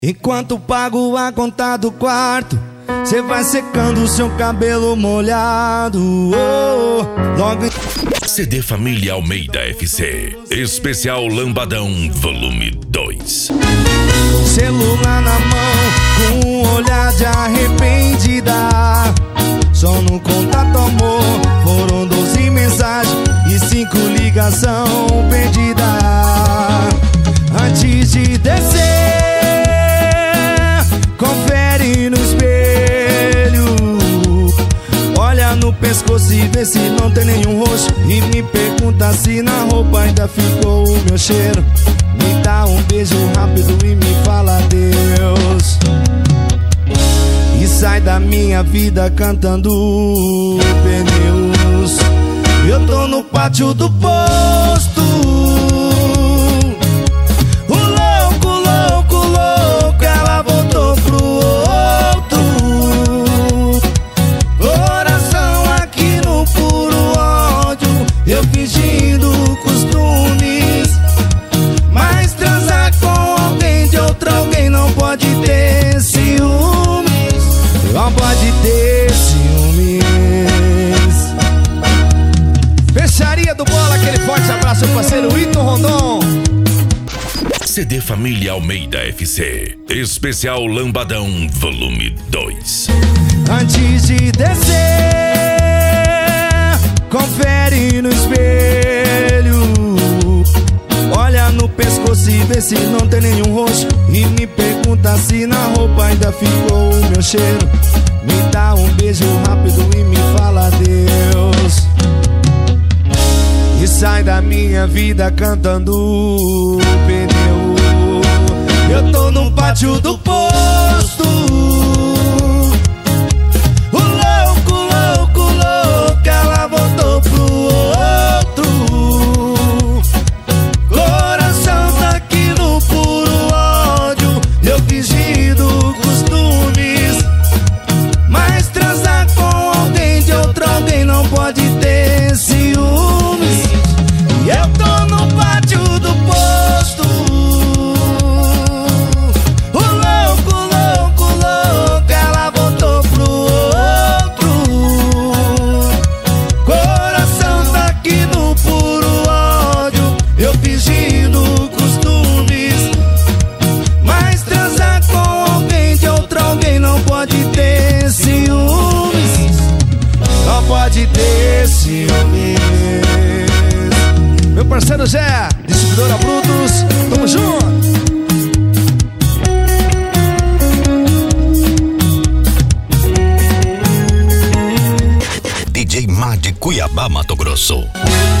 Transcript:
Enquanto pago a conta do quarto, cê vai secando seu cabelo molhado. Logo CD Família Almeida FC Especial Lambadão Volume 2. Celular na mão, com um olhar de arrependida. Só no contato amor, foram 12 mensagens e 5 ligação perdida. Antes de descer, confere no espelho, olha no pescoço e vê se não tem nenhum roxo. E me pergunta se na roupa ainda ficou o meu cheiro. Me dá um beijo rápido e me fala adeus. E sai da minha vida cantando pneus. Eu tô no pátio do posto, ela voltou pro outro. Coração aqui no puro ódio, eu fingindo costumes. Mas transar com alguém de outro alguém não pode ter ciúmes. Não pode ter ciúmes. Fecharia do Bola, aquele forte abraço ao parceiro Ito Rondon. CD Família Almeida FC Especial Lambadão Volume 2. Antes de descer, confere no espelho, olha no pescoço e vê se não tem nenhum roxo. E me pergunta se na roupa ainda ficou o meu cheiro. Me dá um beijo rápido e me fala adeus. E sai da minha vida cantando pneu. Eu tô no pátio do posto, louco, ela voltou pro outro. Coração tá aqui no puro ódio, eu fingindo costumes. Mas transar com alguém de outro alguém não pode ter ciúmes. E eu tô no pátio do posto, louco, ela voltou pro outro. Coração tá aqui no puro ódio, eu fingindo costumes. Mas transar com alguém de outro alguém não pode ter ciúmes. Não pode ter ciúmes. Meu parceiro Zé, distribuidora Brutus, tamo junto. DJ Mad Cuiabá, Mato Grosso.